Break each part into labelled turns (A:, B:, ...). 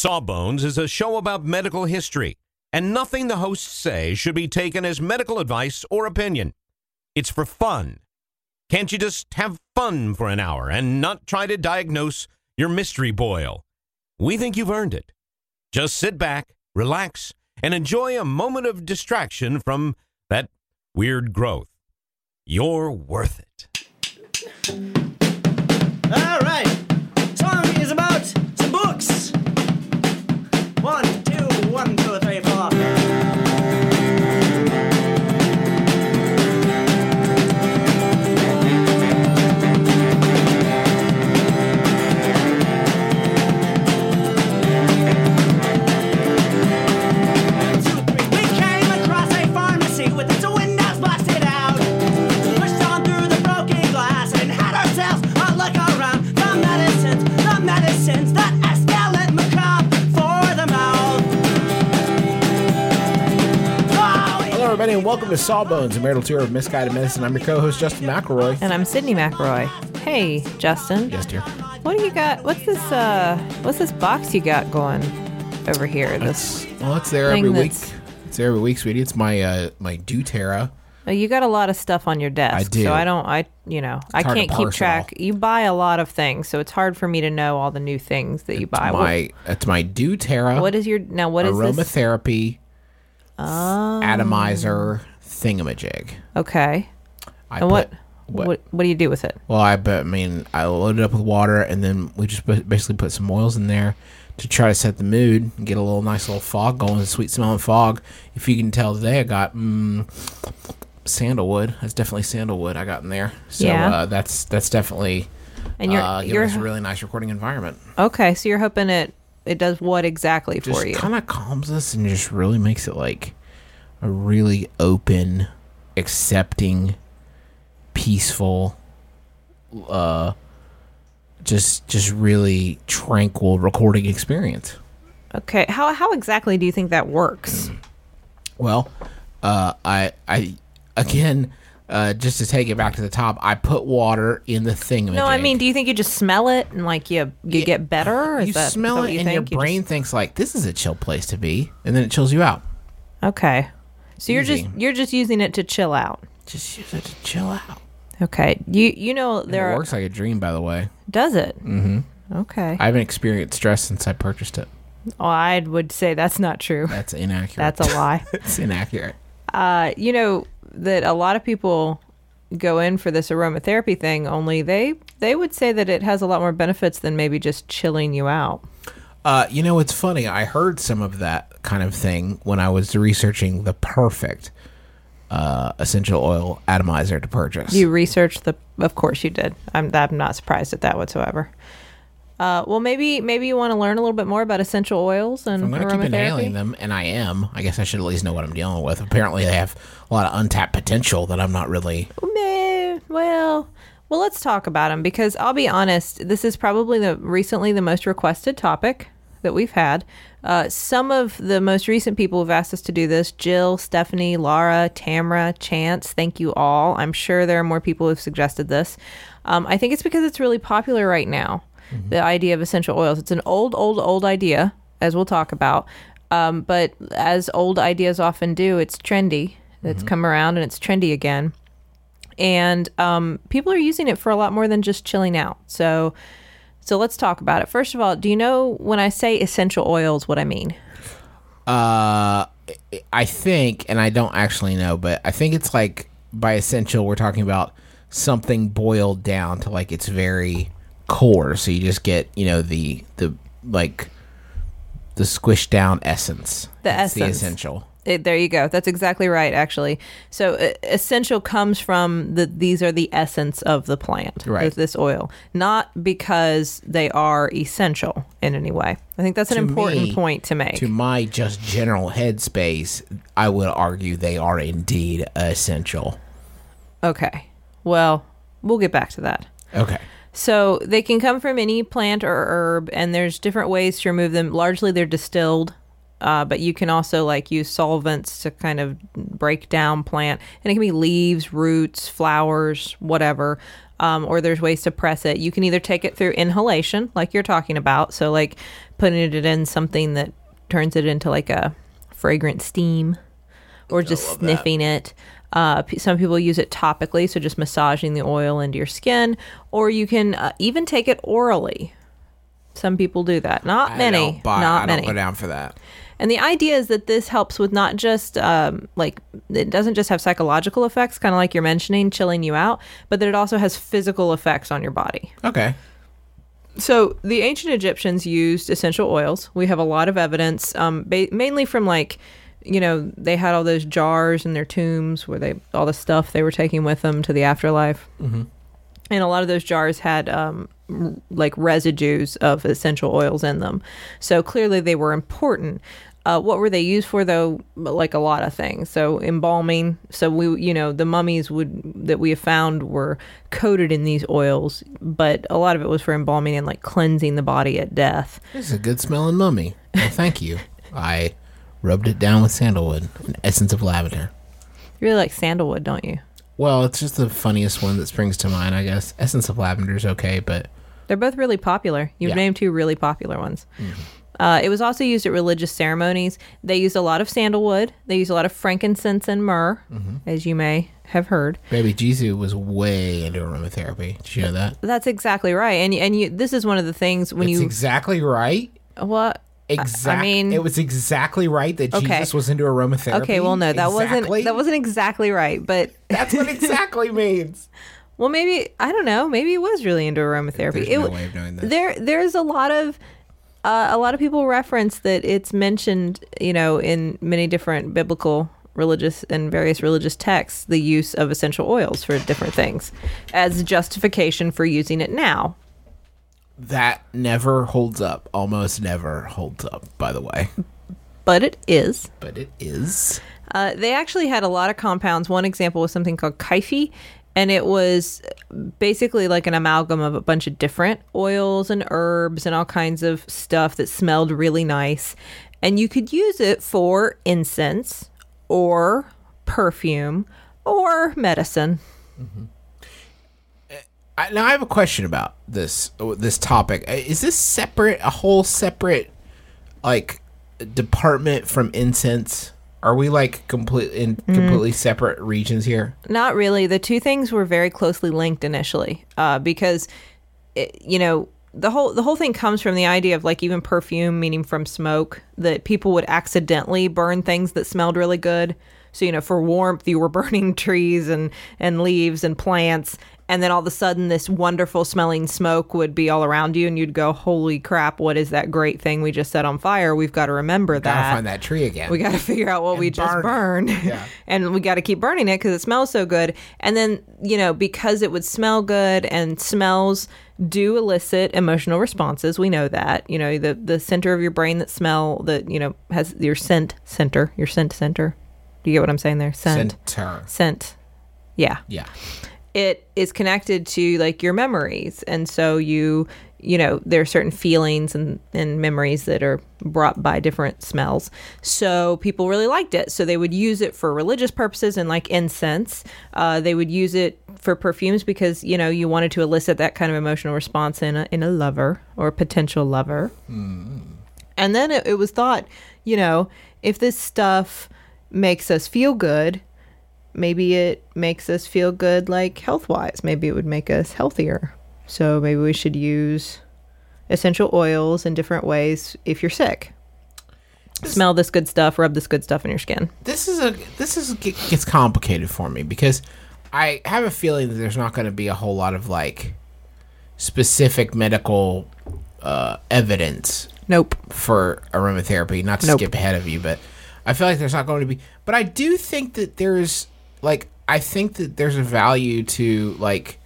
A: Sawbones is a show about medical history, and nothing the hosts say should be taken as medical advice or opinion. It's for fun. Can't you just have fun for an hour and not try to diagnose your mystery boil? We think you've earned it. Just sit back, relax, and enjoy a moment of distraction from that weird growth. You're worth it.
B: All right. Song is about some books. 1, 2, 1, 2, 3, 4.
C: Everybody, and welcome to Sawbones, a marital tour of misguided medicine. I'm your co-host, Justin McElroy.
D: And I'm Sydney McElroy. Hey, Justin.
C: Yes, dear.
D: What do you got? What's this box you got going over here?
C: It's there every week. It's there every week, sweetie. It's my my doTERRA.
D: You got a lot of stuff on your desk.
C: I do.
D: So I can't keep track. You buy a lot of things, so it's hard for me to know all the new things that you buy.
C: It's my doTERRA.
D: What is this?
C: Aromatherapy atomizer thingamajig.
D: Okay. What do you do with it?
C: Well, I load it up with water, and then we just basically put some oils in there to try to set the mood and get a nice little fog going, a sweet smelling fog. If you can tell today, I got sandalwood. That's definitely sandalwood I got in there. So
D: yeah.
C: That's definitely giving us a really nice recording environment.
D: Okay, so you're hoping it does what exactly for you?
C: Just kind of calms us and just really makes it like a really open, accepting, peaceful, just really tranquil recording experience.
D: Okay, how exactly do you think that works?
C: Well, I again, just to take it back to the top, I put water in the thingamajig.
D: No, I mean, do you think you just smell it and like you get better?
C: You smell it and your brain thinks like, this is a chill place to be, and then it chills you out.
D: Okay, so you're just using it to chill out.
C: Just use it to chill out.
D: Okay, you know
C: it works like a dream, by the way.
D: Does it?
C: Mm-hmm.
D: Okay.
C: I haven't experienced stress since I purchased it.
D: Oh, I would say that's not true.
C: That's inaccurate.
D: That's a lie.
C: It's inaccurate.
D: You know that a lot of people go in for this aromatherapy thing, only they would say that it has a lot more benefits than maybe just chilling you out.
C: It's funny. I heard some of that kind of thing when I was researching the perfect essential oil atomizer to purchase.
D: You researched of course you did. I'm not surprised at that whatsoever. Well, maybe you want to learn a little bit more about essential oils and aromatherapy. I'm going to keep inhaling
C: them, and I am. I guess I should at least know what I'm dealing with. Apparently, they have a lot of untapped potential that I'm not really...
D: Well, let's talk about them, because I'll be honest, this is probably recently the most requested topic that we've had. Some of the most recent people who've asked us to do this, Jill, Stephanie, Laura, Tamara, Chance, thank you all. I'm sure there are more people who've suggested this. I think it's because it's really popular right now. Mm-hmm. The idea of essential oils. It's an old idea, as we'll talk about. But as old ideas often do, it's trendy. It's come around and it's trendy again. And people are using it for a lot more than just chilling out. So let's talk about it. First of all, do you know when I say essential oils, what I mean?
C: I think, and I don't actually know, but I think it's like by essential, we're talking about something boiled down to like its very core, so you just get the squished down essence. The essential.
D: There you go. That's exactly right, actually. So essential comes from these are the essence of the plant,
C: right?
D: This oil, not because they are essential in any way. I think that's an important point to make.
C: To my just general headspace, I would argue they are indeed essential.
D: Okay. Well, we'll get back to that.
C: Okay.
D: So they can come from any plant or herb, and there's different ways to remove them. Largely, they're distilled but you can also like use solvents to kind of break down plant, and it can be leaves, roots, flowers, whatever. Or there's ways to press it. You can either take it through inhalation, like you're talking about, so like putting it in something that turns it into like a fragrant steam, or just sniffing it. Some people use it topically, so just massaging the oil into your skin, or you can even take it orally. Some people do that. Not many.
C: I don't go down for that.
D: And the idea is that this helps with not just like it doesn't just have psychological effects, kind of like you're mentioning, chilling you out, but that it also has physical effects on your body.
C: Okay.
D: So the ancient Egyptians used essential oils. We have a lot of evidence, mainly from like, they had all those jars in their tombs where all the stuff they were taking with them to the afterlife. Mm-hmm. And a lot of those jars had like residues of essential oils in them. So clearly they were important. What were they used for, though? Like a lot of things. So embalming. So the mummies that we have found were coated in these oils, but a lot of it was for embalming and like cleansing the body at death.
C: This is a good smelling mummy. Well, thank you. I rubbed it down with sandalwood and essence of lavender.
D: You really like sandalwood, don't you?
C: Well, it's just the funniest one that springs to mind, I guess. Essence of lavender is okay, but
D: they're both really popular. You've named two really popular ones. Mm-hmm. It was also used at religious ceremonies. They used a lot of sandalwood. They used a lot of frankincense and myrrh, as you may have heard.
C: Baby Jesus was way into aromatherapy. Did you know that?
D: That's exactly right. And this is one of the things when
C: It's exactly right.
D: What?
C: I mean, it was exactly right that Jesus was into aromatherapy.
D: Okay, well, no, that wasn't exactly right, but
C: that's what exactly means.
D: Well, maybe I don't know. Maybe it was really into aromatherapy.
C: There's no way of knowing that.
D: There's a lot of people reference that it's mentioned, in many different biblical, religious, and various religious texts, the use of essential oils for different things as justification for using it now.
C: That never holds up. Almost never holds up, by the way.
D: But it is. They actually had a lot of compounds. One example was something called kyphi, and it was basically like an amalgam of a bunch of different oils and herbs and all kinds of stuff that smelled really nice. And you could use it for incense or perfume or medicine.
C: Mm-hmm. Now I have a question about this topic. Is this a whole separate, like, department from incense? Are we like completely separate regions here?
D: Not really. The two things were very closely linked initially, because the whole thing comes from the idea of like even perfume, meaning from smoke, that people would accidentally burn things that smelled really good. So for warmth, you were burning trees and leaves and plants. And then all of a sudden, this wonderful smelling smoke would be all around you, and you'd go, "Holy crap! What is that great thing we just set on fire? We've got to remember that.
C: Gotta find that tree again.
D: We got to figure out what we just burned, and we got to keep burning it because it smells so good." And then, because it would smell good, and smells do elicit emotional responses. We know that. The center of your brain that has your scent center. Your scent center. Do you get what I'm saying there? Scent. Yeah.
C: Yeah.
D: It is connected to like your memories. And so there are certain feelings and memories that are brought by different smells. So people really liked it. So they would use it for religious purposes and like incense. They would use it for perfumes because, you wanted to elicit that kind of emotional response in a lover or a potential lover. Mm. And then it was thought, if this stuff makes us feel good, maybe it makes us feel good, like health-wise. Maybe it would make us healthier. So maybe we should use essential oils in different ways if you're sick. Smell this good stuff, rub this good stuff in your skin.
C: This gets complicated for me because I have a feeling that there's not going to be a whole lot of like specific medical evidence.
D: Nope.
C: For aromatherapy. Not to skip ahead of you, but I feel like there's not going to be. But I do think that there's there's a value to like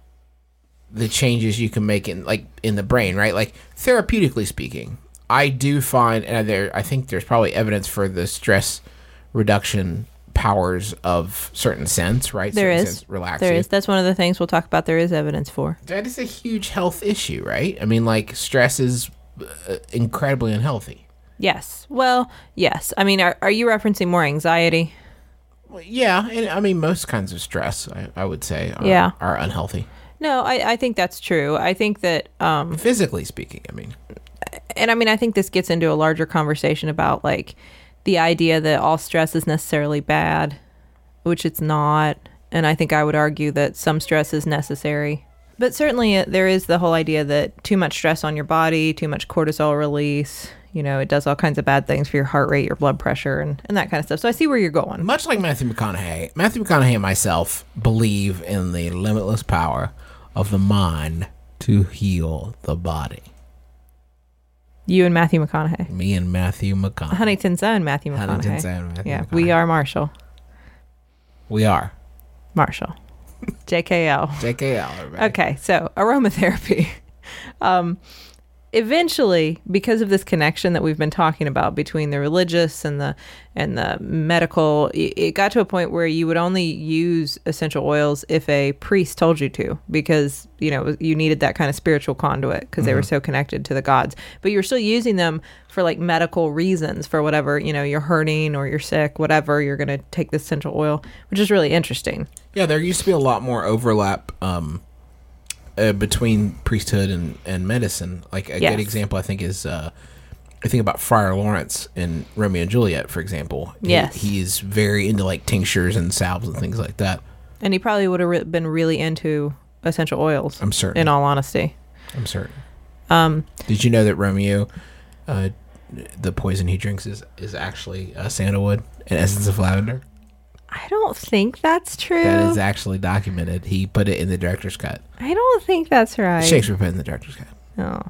C: the changes you can make in the brain, right? Like therapeutically speaking, I do find, and I think there's probably evidence for the stress reduction powers of certain scents, right?
D: There is. That's one of the things we'll talk about. There is evidence for.
C: That is a huge health issue, right? I mean, like stress is incredibly unhealthy.
D: Yes. Well, yes. I mean, are you referencing more anxiety?
C: Well, yeah, and I mean most kinds of stress, I would say, are unhealthy.
D: No, I think that's true. I think that,
C: Physically speaking, I mean.
D: and I mean, I think this gets into a larger conversation about like the idea that all stress is necessarily bad, which it's not. And I think I would argue that some stress is necessary. But certainly there is the whole idea that too much stress on your body, too much cortisol release, it does all kinds of bad things for your heart rate, your blood pressure, and that kind of stuff. So I see where you're going.
C: Much like Matthew McConaughey and myself believe in the limitless power of the mind to heal the body.
D: You and Matthew McConaughey.
C: Me and Matthew McConaughey.
D: Huntington's own Matthew McConaughey.
C: Huntington's own Matthew
D: Yeah,
C: McConaughey.
D: we are Marshall.
C: We are.
D: Marshall. JKL.
C: JKL, everybody.
D: Okay, so aromatherapy. Eventually, because of this connection that we've been talking about between the religious and the medical, it got to a point where you would only use essential oils if a priest told you to, because you needed that kind of spiritual conduit because they were so connected to the gods. But you're still using them for like medical reasons, for whatever, you're hurting or you're sick, whatever, you're going to take this essential oil, which is really interesting.
C: Yeah, there used to be a lot more overlap between priesthood and medicine. Like a good example, I think, is I think about Friar Lawrence in Romeo and Juliet, for example.
D: Yes.
C: He's very into like tinctures and salves and things like that.
D: And he probably would have been really into essential oils.
C: I'm certain.
D: In all honesty.
C: I'm certain. Did you know that Romeo, the poison he drinks is actually sandalwood and essence of lavender?
D: I don't think that's true.
C: That is actually documented. He put it in the director's cut.
D: I don't think that's right.
C: Shakespeare put it in the director's cut.
D: No.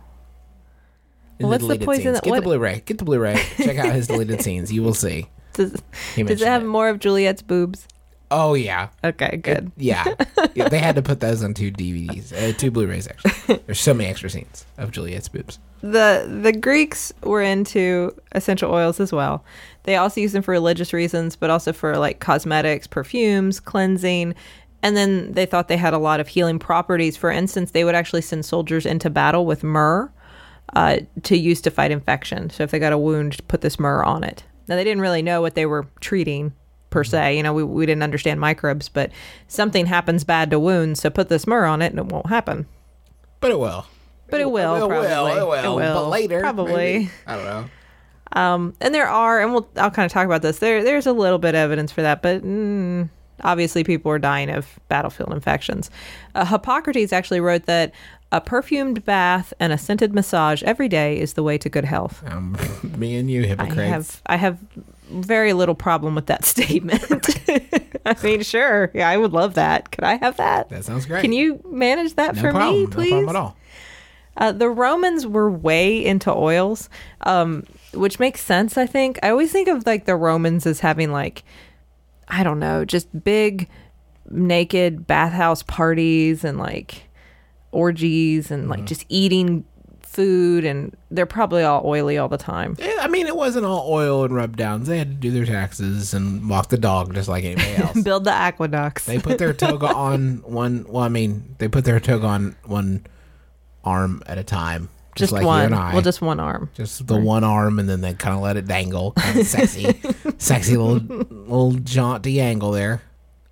C: In
D: What's the
C: deleted
D: poison
C: scenes.
D: that-
C: Get
D: what-
C: the Blu-ray. Get the Blu-ray. Check out his deleted scenes. You will see.
D: Does
C: He
D: it
C: mentioned
D: have more of Juliet's boobs?
C: Oh, yeah.
D: Okay, good.
C: Yeah. Yeah, they had to put those on 2 DVDs. 2 Blu-rays, actually. There's so many extra scenes of Juliet's boobs.
D: The Greeks were into essential oils as well. They also used them for religious reasons, but also for like cosmetics, perfumes, cleansing. And then they thought they had a lot of healing properties. For instance, they would actually send soldiers into battle with myrrh to use to fight infection. So if they got a wound, put this myrrh on it. Now, they didn't really know what they were treating per se. We didn't understand microbes, but something happens bad to wounds, so put this myrrh on it and it won't happen.
C: But it will.
D: But it will, probably.
C: It will. But later.
D: Probably.
C: Maybe. I don't know.
D: And there are, and I'll kind of talk about this. There's a little bit of evidence for that, but obviously people are dying of battlefield infections. Hippocrates actually wrote that a perfumed bath and a scented massage every day is the way to good health.
C: Me and you, hypocrites.
D: I have very little problem with that statement. I mean, sure, yeah, I would love that. Could I have that?
C: That sounds great.
D: Can you manage that
C: No
D: for
C: problem.
D: me, please?
C: No problem at all.
D: The Romans were way into oils, which makes sense, I think. I always think of like the Romans as having like, I don't know, just big naked bathhouse parties and like orgies and like just eating food, and they're probably all oily all the time.
C: I mean, it wasn't all oil and rub downs. They had to do their taxes and walk the dog just like anybody else.
D: Build the aqueducts.
C: They put their toga on one. Well, I mean, they put their toga on one arm at a time, just like
D: one.
C: you and I.
D: Well, just one arm.
C: Just the one arm, and then they kind of let it dangle, kind of sexy little jaunty angle there.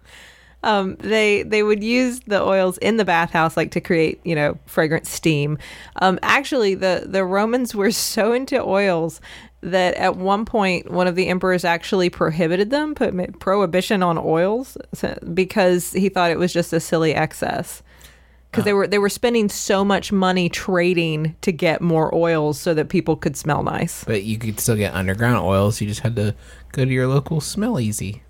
D: They would use the oils in the bathhouse like to create, fragrant steam. Actually, the Romans were so into oils that at one point one of the emperors actually prohibited them, put prohibition on oils because he thought it was just a silly excess. Because they were spending so much money trading to get more oils so that people could smell nice.
C: But you could still get underground oils. You just had to go to your local Smell Easy.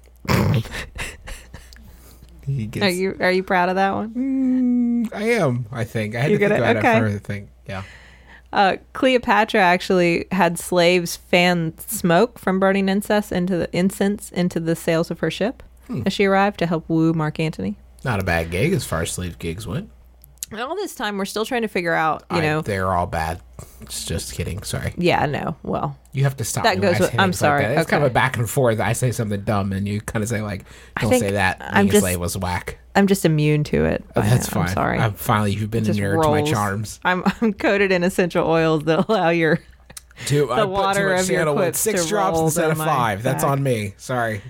D: Are you proud of that one?
C: I am. I think I had
D: You're
C: to think
D: gonna-
C: about
D: okay.
C: it for a thing. Yeah.
D: Cleopatra actually had slaves fan smoke from burning incense into the sails of her ship as she arrived to help woo Mark Antony.
C: Not a bad gig as far as slave gigs went.
D: And all this time, we're still trying to figure out,
C: they're all bad. Just kidding. Sorry.
D: Yeah, no. Well,
C: You have to stop.
D: That
C: me when
D: goes
C: I
D: with-
C: say
D: I'm
C: things like
D: sorry,
C: that. It's kind of
D: okay.
C: a back and forth. I say something dumb, and you kind of say like, "Don't
D: think
C: say that."
D: I'm
C: Being a
D: just-
C: slave was whack.
D: I'm just immune to it.
C: Oh, that's
D: I'm
C: fine.
D: sorry.
C: Finally, you've been
D: Just
C: inured to my
D: rolls.
C: charms.
D: I'm coated in essential oils that allow your
C: I put
D: water
C: too much
D: of your
C: sandalwood.
D: quips
C: 6
D: to
C: drops
D: roll
C: instead
D: down
C: of
D: my
C: 5. That's
D: back.
C: on me. Sorry.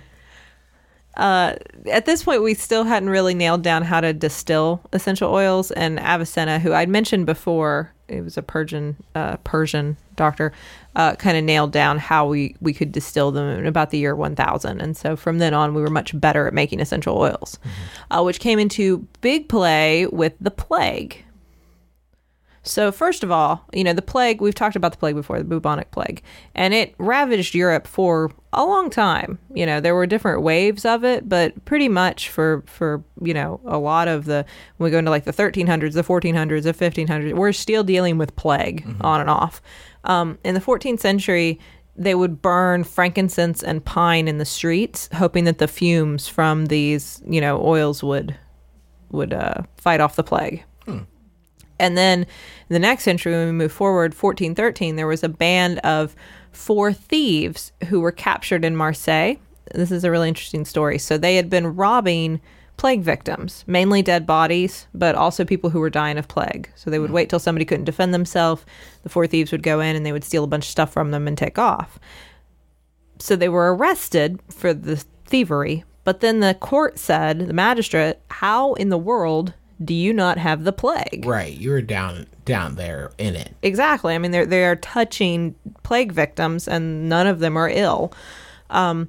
D: At this point, we still hadn't really nailed down how to distill essential oils, and Avicenna, who I'd mentioned before, it was a Persian doctor, kind of nailed down how we could distill them in about the year 1000. And so from then on, we were much better at making essential oils, which came into big play with the plague. So first of all, the plague, we've talked about the plague before, the bubonic plague, and it ravaged Europe for a long time. There were different waves of it, but pretty much for a lot of when we go into like the 1300s, the 1400s, the 1500s, we're still dealing with plague on and off. In the 14th century, they would burn frankincense and pine in the streets, hoping that the fumes from these, oils would fight off the plague. And then the next century, when we move forward, 1413, there was a band of 4 thieves who were captured in Marseille. This is a really interesting story. So they had been robbing plague victims, mainly dead bodies, but also people who were dying of plague. So they would wait till somebody couldn't defend themselves. The 4 thieves would go in and they would steal a bunch of stuff from them and take off. So they were arrested for the thievery. But then the court said, the magistrate, how in the world do you not have the plague?
C: Right. You were down there in it.
D: Exactly. I mean, they are touching plague victims, and none of them are ill. And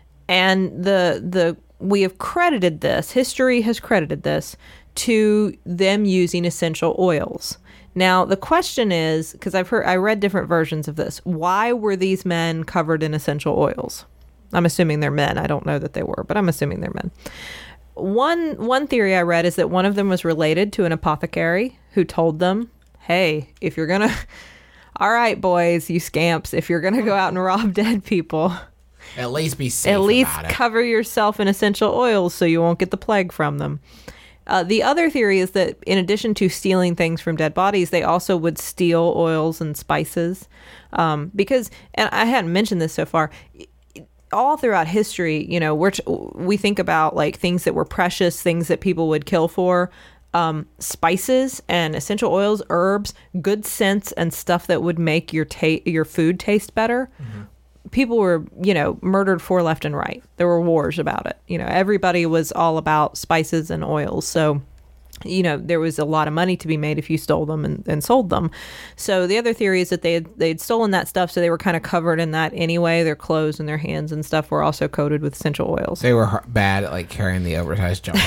D: we have credited this. History has credited this to them using essential oils. Now, the question is, because I read different versions of this. Why were these men covered in essential oils? I'm assuming they're men. I don't know that they were, but I'm assuming they're men. One theory I read is that one of them was related to an apothecary who told them, hey, if you're going to, all right, boys, you scamps, if you're going to go out and rob dead people,
C: at least be safe
D: at least
C: about it.
D: cover yourself in essential oils so you won't get the plague from them. The other theory is that in addition to stealing things from dead bodies, they also would steal oils and spices. Because, and I hadn't mentioned this so far, all throughout history, we think about like things that were precious, things that people would kill for, spices and essential oils, herbs, good scents, and stuff that would make your food taste better. People were, murdered for left and right. There were wars about it. Everybody was all about spices and oils. So, there was a lot of money to be made if you stole them and sold them. So the other theory is that they'd stolen that stuff, so they were kind of covered in that anyway. Their clothes and their hands and stuff were also coated with essential oils.
C: They were bad at like carrying the oversized jar.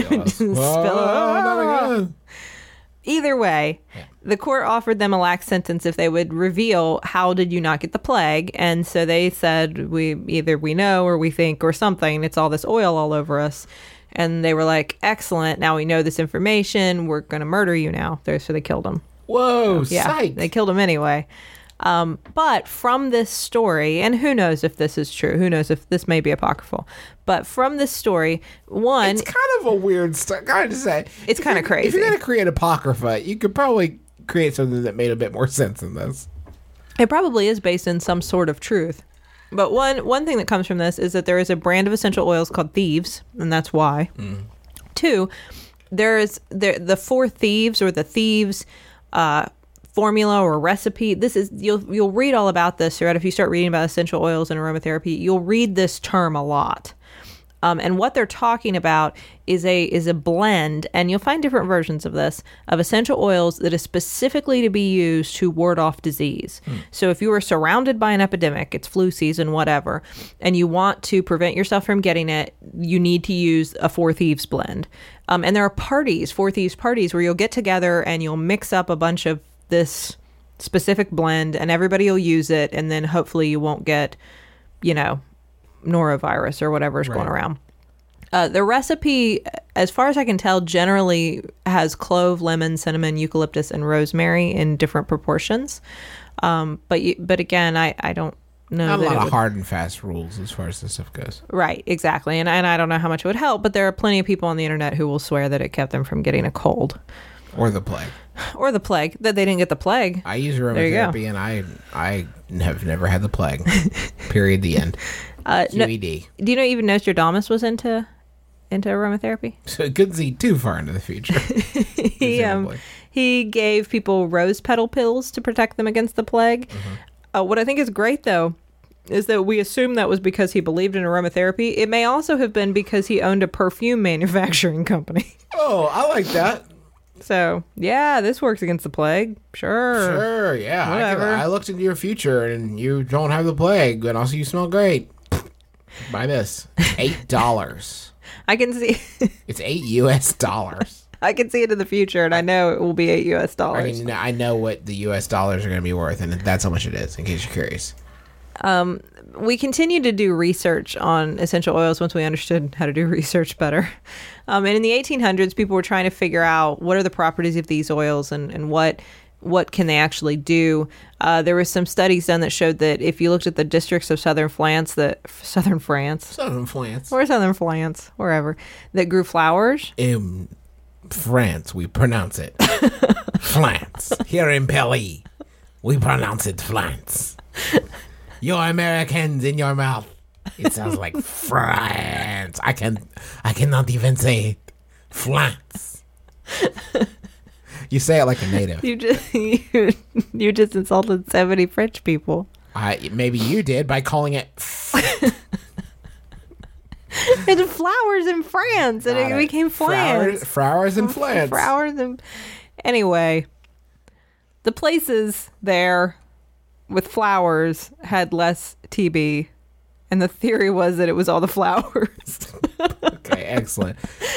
D: Either way, the court offered them a lax sentence if they would reveal how did you not get the plague. And so they said, we know or we think or something. It's all this oil all over us. And they were like, excellent. Now we know this information. We're going to murder you now. So they killed him.
C: Whoa,
D: Yeah,
C: psych.
D: they killed him anyway. But from this story, and who knows if this is true, who knows if this may be apocryphal, but from this story,
C: It's kind of a weird stuff. Kind of say
D: It's kind of crazy.
C: If you're going to create apocrypha, you could probably create something that made a bit more sense than this.
D: It probably is based in some sort of truth. But one thing that comes from this is that there is a brand of essential oils called Thieves, and that's why. 2, there's the 4 thieves or the thieves formula or recipe. This is you'll read all about this throughout. If you start reading about essential oils and aromatherapy, you'll read this term a lot. And what they're talking about is a blend, and you'll find different versions of this, of essential oils that is specifically to be used to ward off disease. So if you are surrounded by an epidemic, it's flu season, whatever, and you want to prevent yourself from getting it, you need to use a 4 Thieves blend. And there are parties, 4 Thieves parties, where you'll get together and you'll mix up a bunch of this specific blend, and everybody will use it, and then hopefully you won't get, norovirus or whatever is going around. The recipe, as far as I can tell, generally has clove, lemon, cinnamon, eucalyptus, and rosemary in different proportions. But again, I don't know.
C: Not a lot of hard and fast rules as far as this stuff goes.
D: Right, exactly. And I don't know how much it would help, but there are plenty of people on the internet who will swear that it kept them from getting a cold.
C: Or the plague.
D: Or the plague, that they didn't get the plague.
C: I use aromatherapy, and I have never had the plague. Period. The end. QED.
D: Do you know even Nostradamus was into aromatherapy?
C: So it couldn't see too far into the future.
D: He gave people rose petal pills to protect them against the plague. What I think is great, though, is that we assume that was because he believed in aromatherapy. It may also have been because he owned a perfume manufacturing company.
C: Oh, I like that.
D: So, yeah, this works against the plague. Sure,
C: yeah.
D: Whatever.
C: I looked into your future, and you don't have the plague, and also you smell great. Buy this. $8.
D: I can see.
C: It's $8.
D: I can see it in the future, and I know it will be $8.
C: I know what the US dollars are going to be worth, and that's how much it is, in case you're curious.
D: We continued to do research on essential oils once we understood how to do research better. And in the 1800s, people were trying to figure out what are the properties of these oils and what can they actually do. There were some studies done that showed that if you looked at the districts of southern France, wherever, that grew flowers.
C: In France, we pronounce it France. Here in Paris, we pronounce it France. You're Americans in your mouth. It sounds like France. I cannot even say it. France. You say it like a native.
D: You just insulted so many French people.
C: Maybe you did by calling it.
D: It's flowers in France, and it became France.
C: Flowers in France.
D: Anyway, the places there with flowers had less TB, and the theory was that it was all the flowers.
C: Okay, excellent.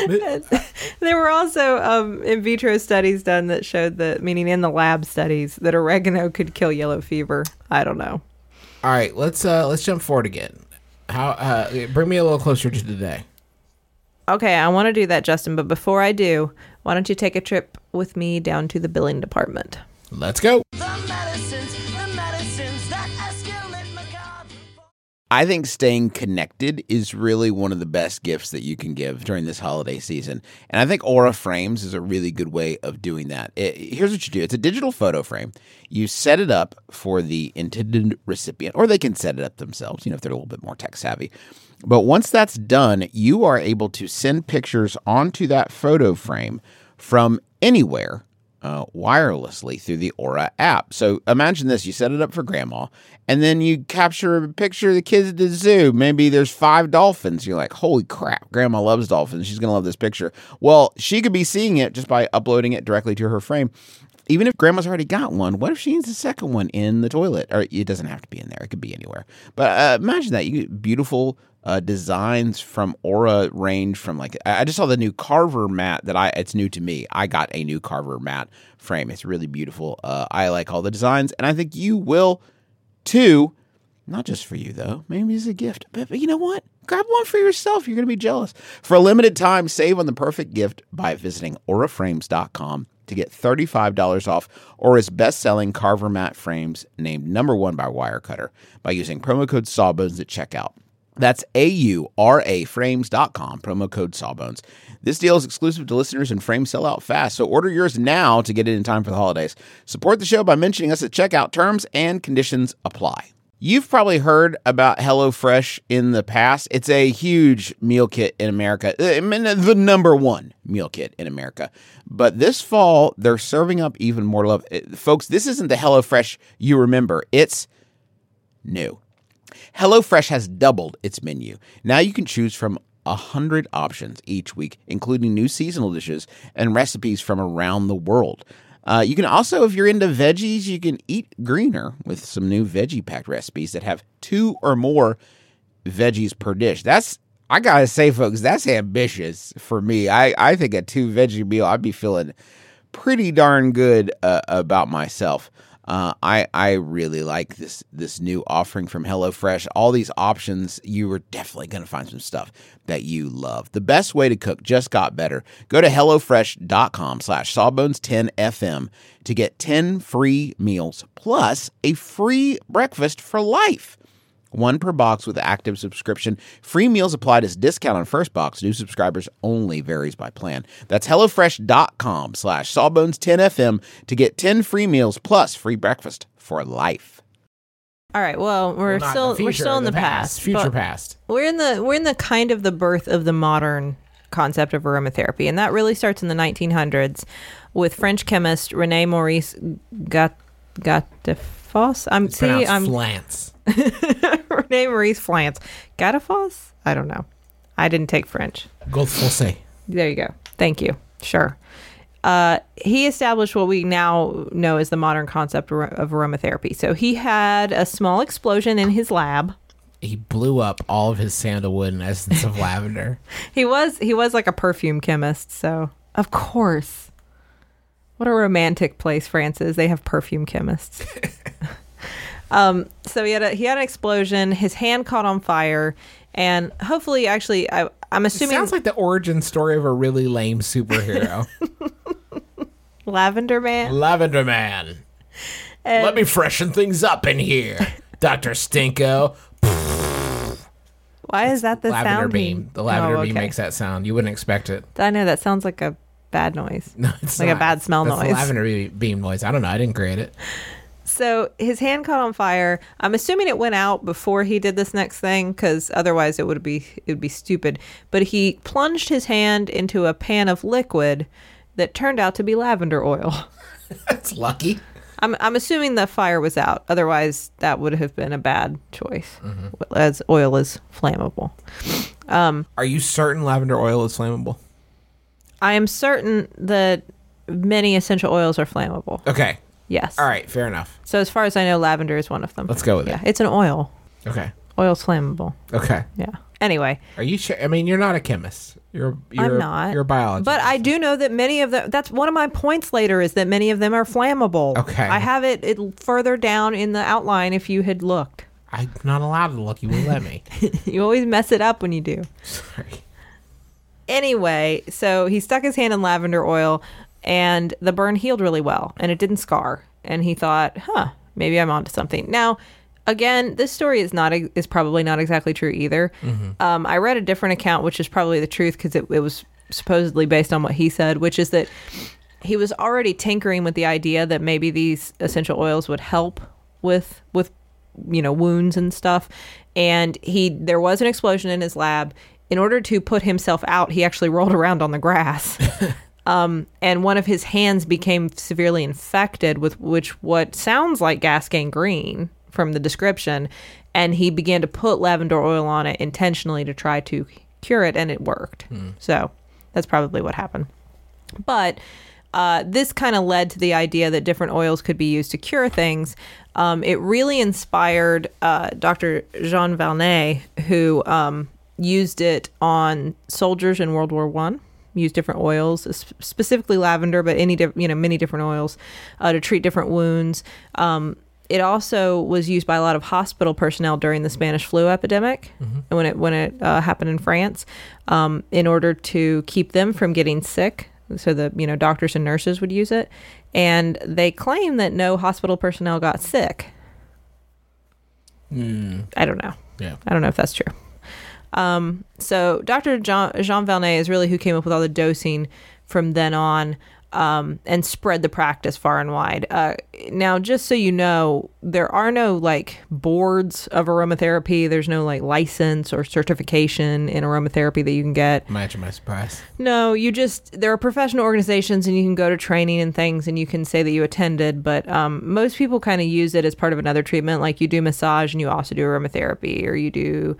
D: There were also in vitro studies done that showed that, meaning in the lab studies, that oregano could kill yellow fever. I don't know.
C: All right, let's jump forward again. Bring me a little closer to today.
D: Okay, I want to do that, Justin, but before I do, why don't you take a trip with me down to the billing department?
C: Let's go.
E: The medicines that escalate macabre.
F: I think staying connected is really one of the best gifts that you can give during this holiday season. And I think Aura Frames is a really good way of doing that. Here's what you do. It's a digital photo frame. You set it up for the intended recipient, or they can set it up themselves, if they're a little bit more tech savvy. But once that's done, you are able to send pictures onto that photo frame from anywhere wirelessly through the Aura app. So imagine this. You set it up for grandma, and then you capture a picture of the kids at the zoo. Maybe there's 5 dolphins. You're like, holy crap, grandma loves dolphins. She's going to love this picture. Well, she could be seeing it just by uploading it directly to her frame. Even if grandma's already got one, what if she needs a second one in the toilet? Or it doesn't have to be in there. It could be anywhere. But imagine that. You get beautiful designs from Aura range from I just saw the new Carver mat it's new to me. I got a new Carver mat frame. It's really beautiful. I like all the designs, and I think you will too. Not just for you though. Maybe as a gift. But you know what? Grab one for yourself. You're going to be jealous. For a limited time, save on the perfect gift by visiting auraframes.com to get $35 off Aura's best-selling Carver mat frames named #1 by Wirecutter by using promo code Sawbones at checkout. That's AURAFrames.com, promo code Sawbones. This deal is exclusive to listeners and frames sell out fast, so order yours now to get it in time for the holidays. Support the show by mentioning us at checkout. Terms and conditions apply. You've probably heard about HelloFresh in the past. It's a huge meal kit in America, the #1 meal kit in America. But this fall, they're serving up even more love. Folks, this isn't the HelloFresh you remember. It's new. HelloFresh has doubled its menu. Now you can choose from 100 options each week, including new seasonal dishes and recipes from around the world. You can also, if you're into veggies, you can eat greener with some new veggie-packed recipes that have 2 or more veggies per dish. I gotta say, folks, that's ambitious for me. I think a 2 veggie meal, I'd be feeling pretty darn good about myself. I really like this new offering from HelloFresh. All these options, you are definitely going to find some stuff that you love. The best way to cook just got better. Go to HelloFresh.com/Sawbones10FM to get 10 free meals plus a free breakfast for life. 1 per box with active subscription. Free meals applied as discount on first box. New subscribers only. Varies by plan. That's HelloFresh.com/Sawbones10FM to get 10 free meals plus free breakfast for life.
D: All right. Well, we're still in the past.
C: Future past.
D: We're in the kind of the birth of the modern concept of aromatherapy, and that really starts in the 1900s with French chemist René Maurice Gattefossé. Gadaphos. I'm
C: Flance.
D: Renee Maurice Flance. Gadaphos? I don't know. I didn't take French.
C: Gold Fossé.
D: There you go. Thank you. Sure. He established what we now know as the modern concept of aromatherapy. So he had a small explosion in his lab.
C: He blew up all of his sandalwood and essence of lavender.
D: He was like a perfume chemist. So of course, what a romantic place France is. They have perfume chemists. So he had an explosion. His hand caught on fire, and hopefully, actually, I'm assuming
C: It sounds like the origin story of a really lame superhero.
D: Lavender Man.
C: Lavender Man. Let me freshen things up in here, Dr. Stinko.
D: Why is that the
C: Lavender
D: sound?
C: beam. The lavender beam
D: okay.
C: makes that sound. You wouldn't expect it.
D: I know that sounds like a bad noise.
C: No, it's
D: Like a
C: not.
D: bad smell
C: That's
D: noise.
C: The lavender beam noise. I don't know. I didn't create it.
D: So his hand caught on fire. I'm assuming it went out before he did this next thing, because otherwise it would be stupid. But he plunged his hand into a pan of liquid that turned out to be lavender oil.
C: That's lucky.
D: I'm assuming the fire was out. Otherwise, that would have been a bad choice, as oil is flammable.
C: Are you certain lavender oil is flammable?
D: I am certain that many essential oils are flammable.
C: Okay.
D: Yes.
C: All right. Fair enough.
D: So as far as I know, lavender is one of them.
C: Let's go with
D: Yeah,
C: it.
D: it's an oil.
C: Okay.
D: Oil's flammable.
C: Okay.
D: Yeah. Anyway,
C: Are you sure? I mean, you're not a chemist. You're
D: I'm not.
C: You're a biologist.
D: But I do know that many of them, that's one of my points later, is that many of them are flammable.
C: Okay.
D: I have it further down in the outline if you had looked.
C: I'm not allowed to look. You won't let me.
D: You always mess it up when you do.
C: Sorry.
D: Anyway, so he stuck his hand in lavender oil and the burn healed really well and it didn't scar. And he thought, maybe I'm onto something. Now, again, this story is probably not exactly true either. I read a different account, which is probably the truth because it was supposedly based on what he said, which is that he was already tinkering with the idea that maybe these essential oils would help with wounds and stuff. And there was an explosion in his lab. In order to put himself out, he actually rolled around on the grass. And one of his hands became severely infected with what sounds like gas gangrene from the description. And he began to put lavender oil on it intentionally to try to cure it, and it worked. So that's probably what happened. But this kind of led to the idea that different oils could be used to cure things. It really inspired Dr. Jean Valnet, who used it on soldiers in World War I. Used different oils, specifically lavender, but many different oils to treat different wounds. It also was used by a lot of hospital personnel during the Spanish flu epidemic, when it happened in France, in order to keep them from getting sick. So the doctors and nurses would use it, and they claim that no hospital personnel got sick. I don't know.
C: Yeah.
D: I don't know if that's true. So Dr. Jean Valnet is really who came up with all the dosing from then on, and spread the practice far and wide. Now, just so you know, there are no boards of aromatherapy. There's no license or certification in aromatherapy that you can get.
C: Imagine my surprise.
D: No, there are professional organizations and you can go to training and things and you can say that you attended, but most people kind of use it as part of another treatment. Like you do massage and you also do aromatherapy, or you do,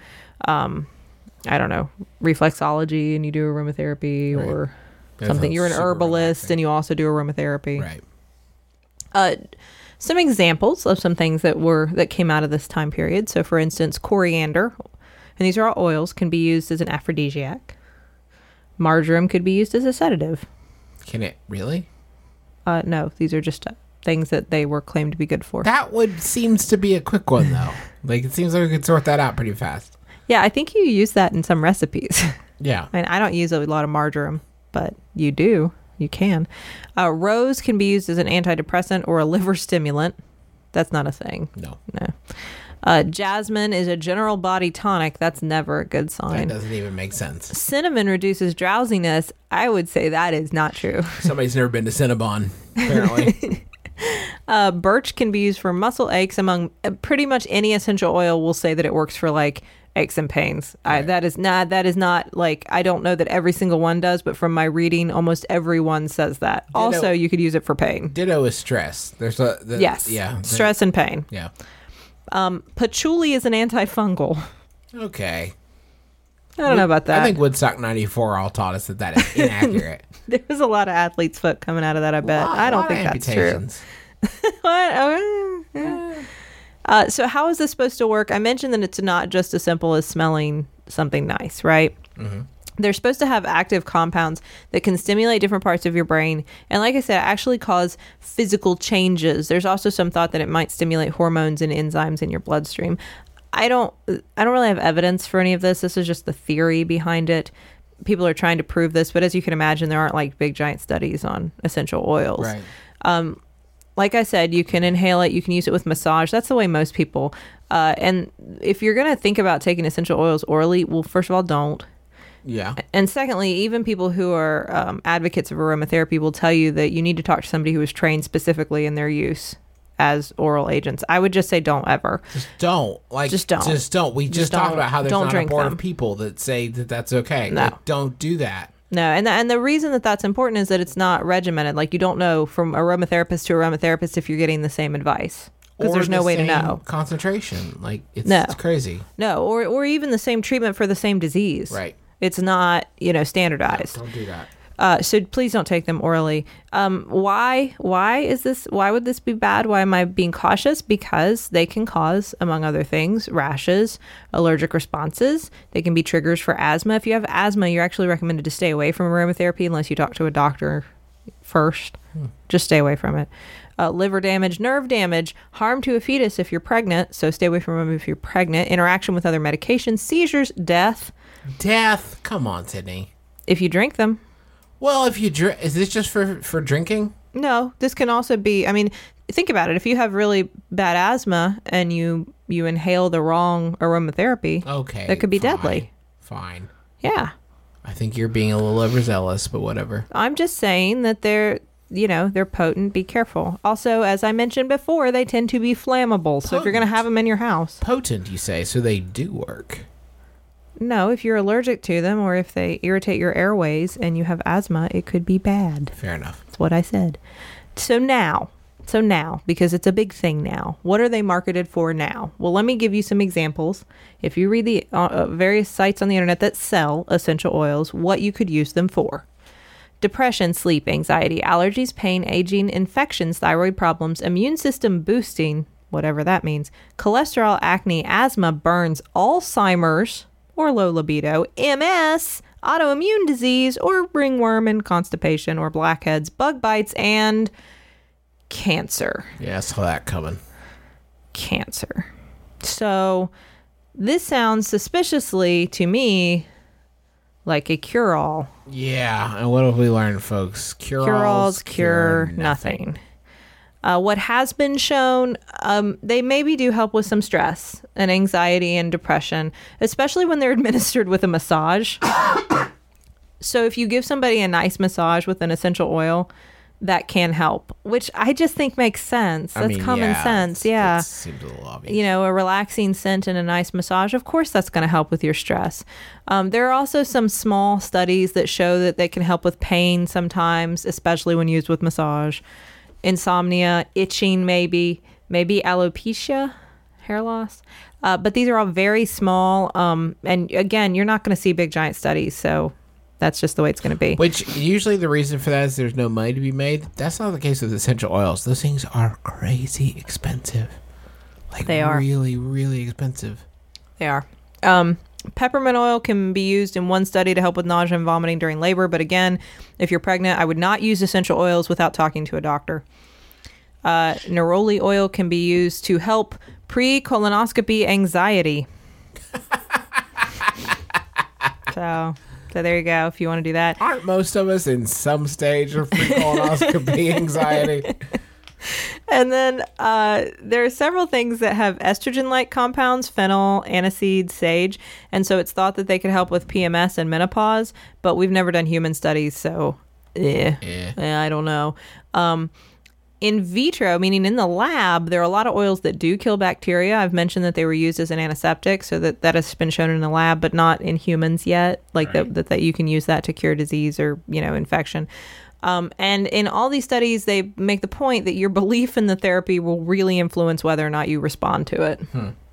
D: reflexology and you do aromatherapy,
C: Right.
D: or
C: That
D: something.
C: sounds
D: You're an
C: super
D: herbalist
C: relaxing.
D: and you also do aromatherapy.
C: Right.
D: Some examples of some things that came out of this time period. So, for instance, coriander, and these are all oils, can be used as an aphrodisiac. Marjoram could be used as a sedative.
C: Can it really?
D: No, these are just things that they were claimed to be good for.
C: That seems to be a quick one though. It seems like we could sort that out pretty fast.
D: Yeah, I think you use that in some recipes.
C: Yeah.
D: I mean, I don't use a lot of marjoram, but you do. You can. Rose can be used as an antidepressant or a liver stimulant. That's not a thing.
C: No.
D: Jasmine is a general body tonic. That's never a good
C: That
D: sign.
C: doesn't even make sense.
D: Cinnamon reduces drowsiness. I would say that is not true.
C: Somebody's never been to Cinnabon, apparently.
D: Birch can be used for muscle aches. Among pretty much any essential oil will say that it works for aches and pains. That is not like, I don't know that every single one does, but from my reading, almost everyone says that. Also, you could use it for pain.
C: Ditto is stress. There's
D: Yes.
C: yeah,
D: Stress and pain.
C: yeah.
D: Patchouli is an antifungal.
C: Okay.
D: I don't know about that.
C: I think Woodstock 94 all taught us that is inaccurate.
D: There was a lot of athlete's foot coming out of that, I bet. I don't think that's true. What? So how is this supposed to work? I mentioned that it's not just as simple as smelling something nice, right? Mm-hmm. They're supposed to have active compounds that can stimulate different parts of your brain. And like I said, actually cause physical changes. There's also some thought that it might stimulate hormones and enzymes in your bloodstream. I don't really have evidence for any of this. This is just the theory behind it. People are trying to prove this, but as you can imagine, there aren't like big giant studies on essential oils.
C: Right.
D: Like I said, you can inhale it. You can use it with massage. That's the way most people. And if you're going to think about taking essential oils orally, well, first of all, don't.
C: Yeah.
D: And secondly, even people who are advocates of aromatherapy will tell you that you need to talk to somebody who is trained specifically in their use as oral agents. I would just say don't ever.
C: Just don't.
D: Just don't.
C: Just don't. We just talked about how there's
D: Don't
C: not a
D: drink
C: board
D: them.
C: of people that say that that's okay.
D: No.
C: Like, don't do that.
D: No, and the reason that that's important is that it's not regimented. Like, you don't know from aromatherapist to aromatherapist if you're getting the same advice. Because there's no way to know.
C: Concentration. Like, it's crazy.
D: No, or even the same treatment for the same disease.
C: Right.
D: It's not, standardized.
C: Don't do that.
D: So please don't take them orally. Why would this be bad? Why am I being cautious? Because they can cause, among other things, rashes, allergic responses. They can be triggers for asthma. If you have asthma, you're actually recommended to stay away from aromatherapy unless you talk to a doctor first. Just stay away from it. Liver damage, nerve damage, harm to a fetus if you're pregnant. So stay away from them if you're pregnant. Interaction with other medications, seizures, death.
C: Death. Come on, Sydney.
D: If you drink them.
C: Well, if you drink, is this just for drinking?
D: No, this can also be, think about it. If you have really bad asthma and you inhale the wrong aromatherapy,
C: Okay.
D: that could be
C: fine,
D: deadly.
C: Fine.
D: Yeah.
C: I think you're being a little overzealous, but whatever.
D: I'm just saying that they're potent. Be careful. Also, as I mentioned before, they tend to be flammable. So if you're going to have them in your house.
C: Potent, you say, so they do work.
D: No, if you're allergic to them or if they irritate your airways and you have asthma, it could be bad.
C: Fair enough.
D: That's what I said. So now, because it's a big thing now, what are they marketed for now? Well, let me give you some examples. If you read the various sites on the internet that sell essential oils, what you could use them for. Depression, sleep, anxiety, allergies, pain, aging, infections, thyroid problems, immune system boosting, whatever that means, cholesterol, acne, asthma, burns, Alzheimer's, or low libido, MS, autoimmune disease, or ringworm and constipation, or blackheads, bug bites, and cancer.
C: Yeah, I saw that coming.
D: Cancer. So this sounds suspiciously to me like a cure-all.
C: Yeah, and what have we learned, folks?
D: Cure-alls cure nothing. What has been shown, they maybe do help with some stress and anxiety and depression, especially when they're administered with a massage. So if you give somebody a nice massage with an essential oil, that can help, which I just think makes sense. That's common sense. Yeah.
C: It seems a little obvious.
D: A relaxing scent and a nice massage, of course that's going to help with your stress. There are also some small studies that show that they can help with pain sometimes, especially when used with massage. Insomnia, itching, maybe alopecia, hair loss. But these are all very small. And again, you're not going to see big giant studies. So that's just the way it's going to be.
C: Which usually the reason for that is there's no money to be made. That's not the case with essential oils. Those things are crazy expensive. Like,
D: they are
C: really, really expensive.
D: They are. Peppermint oil can be used in one study to help with nausea and vomiting during labor. But again, if you're pregnant, I would not use essential oils without talking to a doctor. Neroli oil can be used to help pre-colonoscopy anxiety. So there you go, if you want to do that.
C: Aren't most of us in some stage of pre-colonoscopy anxiety?
D: And then there are several things that have estrogen-like compounds, fennel, aniseed, sage. And so it's thought that they could help with PMS and menopause, but we've never done human studies, so I don't know. in vitro, meaning in the lab, there are a lot of oils that do kill bacteria. I've mentioned that they were used as an antiseptic, so that has been shown in the lab, but not in humans yet. Like that you can use that to cure disease or infection. And in all these studies, they make the point that your belief in the therapy will really influence whether or not you respond to it.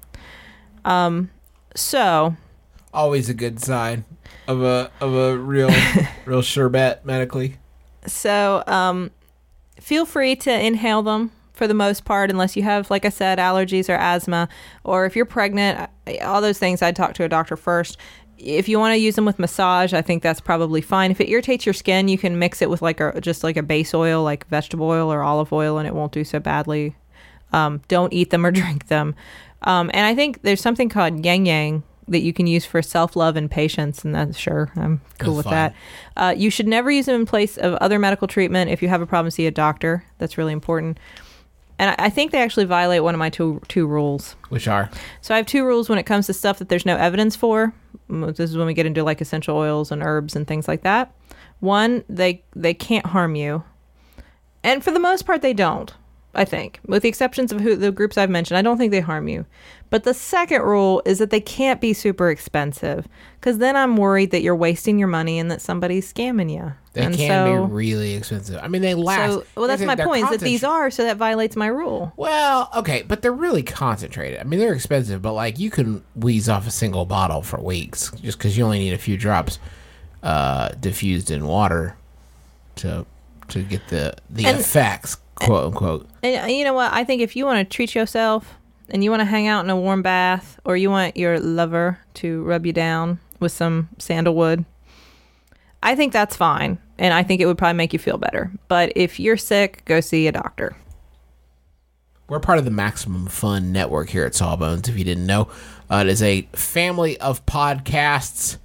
D: So,
C: always a good sign of a real sherbet medically.
D: So, feel free to inhale them for the most part, unless you have, like I said, allergies or asthma, or if you're pregnant, all those things, I'd talk to a doctor first. If you want to use them with massage, I think that's probably fine. If it irritates your skin, you can mix it with just a base oil, like vegetable oil or olive oil, and it won't do so badly. Don't eat them or drink them. And I think there's something called yang yang that you can use for self-love and patience, and that's I'm cool with
C: fine.
D: that. You should never use them in place of other medical treatment. If you have a problem, see a doctor. That's really important. And I think they actually violate one of my two rules.
C: Which are?
D: So I have 2 rules when it comes to stuff that there's no evidence for. This is when we get into like essential oils and herbs and things like that. 1, they can't harm you. And for the most part, they don't, I think. With the exceptions of the groups I've mentioned, I don't think they harm you. But the second rule is that they can't be super expensive, because then I'm worried that you're wasting your money and that somebody's scamming you.
C: They can be really expensive. I mean, they last.
D: Well, that's my
C: they're
D: point, is that these are, so that violates my rule.
C: Well, okay, but they're really concentrated. I mean, they're expensive, but like you can wheeze off a single bottle for weeks just because you only need a few drops diffused in water to get the effects, quote unquote.
D: And you know what? I think if you want to treat yourself and you want to hang out in a warm bath, or you want your lover to rub you down with some sandalwood, I think that's fine. And I think it would probably make you feel better. But if you're sick, go see a doctor.
C: We're part of the Maximum Fun Network here at Sawbones, if you didn't know. It is a family of podcasts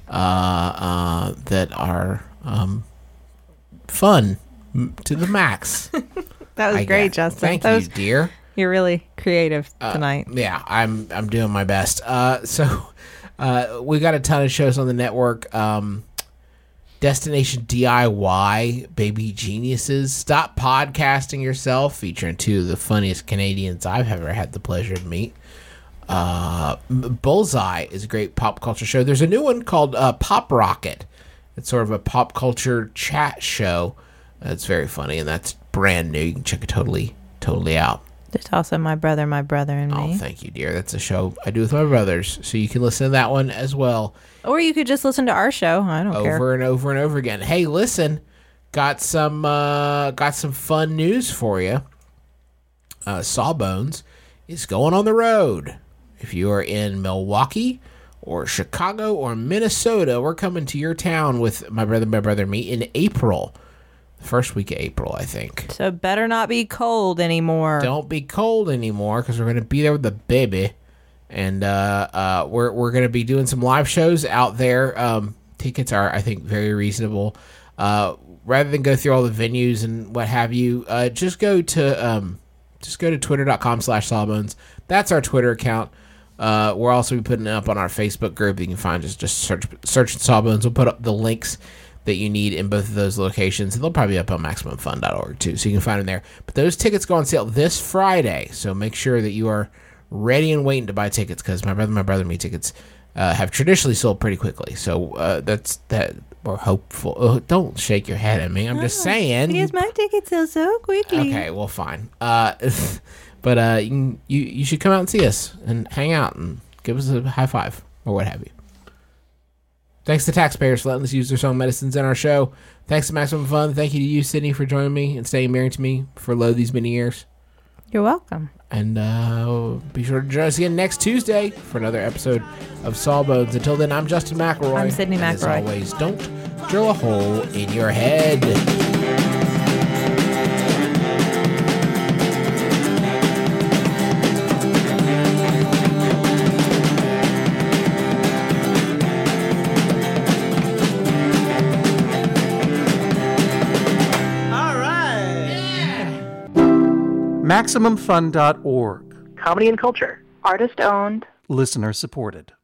C: that are fun to the max.
D: That was great, Justin.
C: Thank you, dear.
D: You're really creative tonight.
C: Yeah, I'm doing my best. So we got a ton of shows on the network. Destination DIY, Baby Geniuses, Stop Podcasting Yourself, featuring 2 of the funniest Canadians I've ever had the pleasure to meet. Bullseye is a great pop culture show. There's a new one called Pop Rocket. It's sort of a pop culture chat show. It's very funny, and that's brand new. You can check it totally out.
D: There's also My Brother, and Me.
C: Oh, thank you, dear. That's a show I do with my brothers, so you can listen to that one as well.
D: Or you could just listen to our show. I don't care.
C: Over and over and over again. Hey, listen, got some fun news for you. Sawbones is going on the road. If you are in Milwaukee or Chicago or Minnesota, we're coming to your town with My Brother, Me in April. First week of April, I think.
D: So better not be cold anymore.
C: Don't be cold anymore, because we're going to be there with the baby. And we're going to be doing some live shows out there. Tickets are, I think, very reasonable. Rather than go through all the venues and what have you, just go to twitter.com/Sawbones. That's our Twitter account. We'll also be putting it up on our Facebook group. You can find just search Sawbones. We'll put up the links that you need in both of those locations, and they'll probably be up on MaximumFun.org too, so you can find them there. But those tickets go on sale this Friday, so make sure that you are ready and waiting to buy tickets, because My Brother, Me tickets have traditionally sold pretty quickly. So that's that. We're hopeful. Don't shake your head at me. I'm just saying.
D: Because my tickets sell so quickly.
C: Okay, well, fine. But you should come out and see us and hang out and give us a high five or what have you. Thanks to taxpayers for letting us use their song medicines in our show. Thanks to Maximum Fun. Thank you to you, Sydney, for joining me and staying married to me for these many years.
D: You're welcome.
C: And be sure to join us again next Tuesday for another episode of Sawbones. Until then, I'm Justin McElroy.
D: I'm Sydney McElroy.
C: As always, don't drill a hole in your head.
G: MaximumFun.org.
H: Comedy and culture.
I: Artist owned.
G: Listener supported.